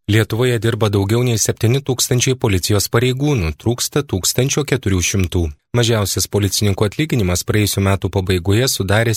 Lietuvoje dirba daugiau nei 7 000 policijos pareigūnų, trūksta 1400. Mažiausias policininkų atlyginimas praėjusių metų pabaigoje sudarė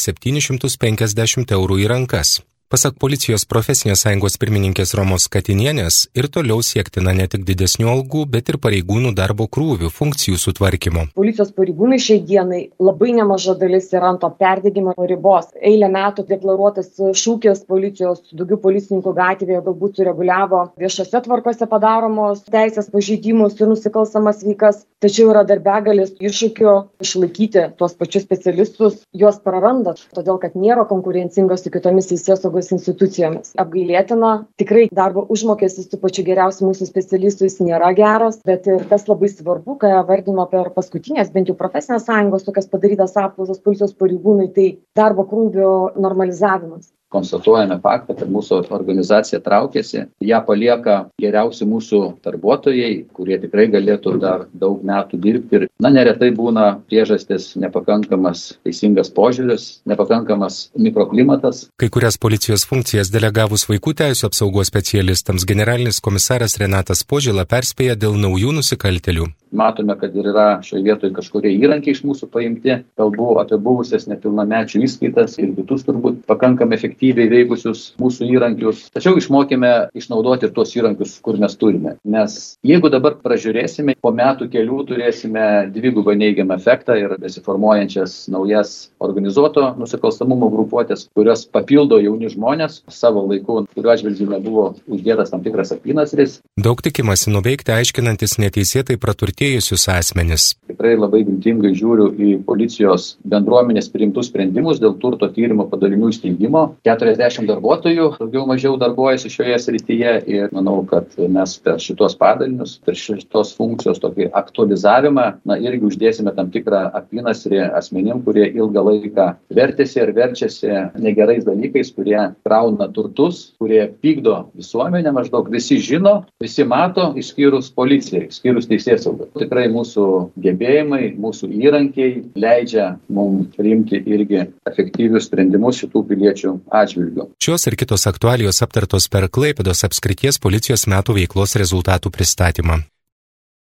750 eurų į rankas. Pasak policijos profesinės sąjungos pirmininkės Romos Katinienės, ir toliau siektina ne tik didesnių algų, bet ir pareigūnų darbo krūvių, funkcijų sutvarkymo. Policijos pareigūnai šiai dienai labai nemaža dalis yra ant to perdegimo ribos. Eilę metų deklaruotas šūkis policijos, daugiau policininkų gatvėje galbūt sureguliavo viešose tvarkose padaromos teisės pažeidimus ir nusikalstamas veikas. Tačiau yra dar begalės iššūkių išlaikyti tuos pačius specialistus, juos praranda, todėl kad nėra konkurencingas su kitomis teisėsaugos institucijomis. Apgailėtina, tikrai darbo užmokestis tų pačių geriausių mūsų specialistų jis nėra geras, bet ir tas labai svarbu, ką vardino per paskutinės, bent jau profesinės sąjungos, tokias padarytas apklausas policijos pareigūnai, tai darbo krūvio normalizavimas. Konstatuojame faktą, kad mūsų organizacija traukiasi, ją palieka geriausi mūsų darbuotojai, kurie tikrai galėtų dar daug metų dirbti. Ir neretai būna priežastis nepakankamas teisingas požiūris, nepakankamas mikroklimatas. Kai kurias policijos funkcijas delegavus vaikų teisių apsaugos specialistams, generalinis komisaras Renatas Požėla perspėja dėl naujų nusikaltėlių. Matome, kad ir yra šioje vietoje kažkurie įrankiai iš mūsų paimti. Kalbu apie buvusias nepilnamečių įskaitas ir kitus turbūt pakankamai efektyviai veikusius mūsų įrankius. Tačiau išmokime išnaudoti tuos įrankius, kur mes turime. Nes jeigu dabar pražiūrėsime, po metų kelių turėsime dvigubą neigiamą efektą ir besiformuojančias naujas organizuoto nusikalstamumo grupuotės, kurios papildo jauni žmonės savo laiku, kuriuo atžvilgiu nebuvo uždėtas tam tikras apynasris. Daug tikimasi nuveikti aiškinantis neteisėtai praturtėjusius asmenis. Tikrai labai viltingai žiūriu į policijos bendruomenės priimtus sprendimus dėl turto tyrimo padalinių įsteigimo. 40 darbuotojų daugiau mažiau darbuojasi šioje srityje ir manau, kad mes per šitos padalinius, per šitos funkcijos tokį aktualizavimą, irgi uždėsime tam tikrą apynasrį asmenim, kurie ilgą laiką vertėsi ir verčiasi negerais dalykais, kurie krauna turtus, kurie pykdo visuomenę, maždaug visi žino, visi mato, išskyrus policijai, išskyrus teisėsaugą. Tikrai mūsų gebėjimai, mūsų įrankiai leidžia mums priimti irgi efektyvius sprendimus šitų piliečių atžvilgiu. Šios ir kitos aktualijos aptartos per Klaipėdos apskrities policijos metų veiklos rezultatų pristatymą.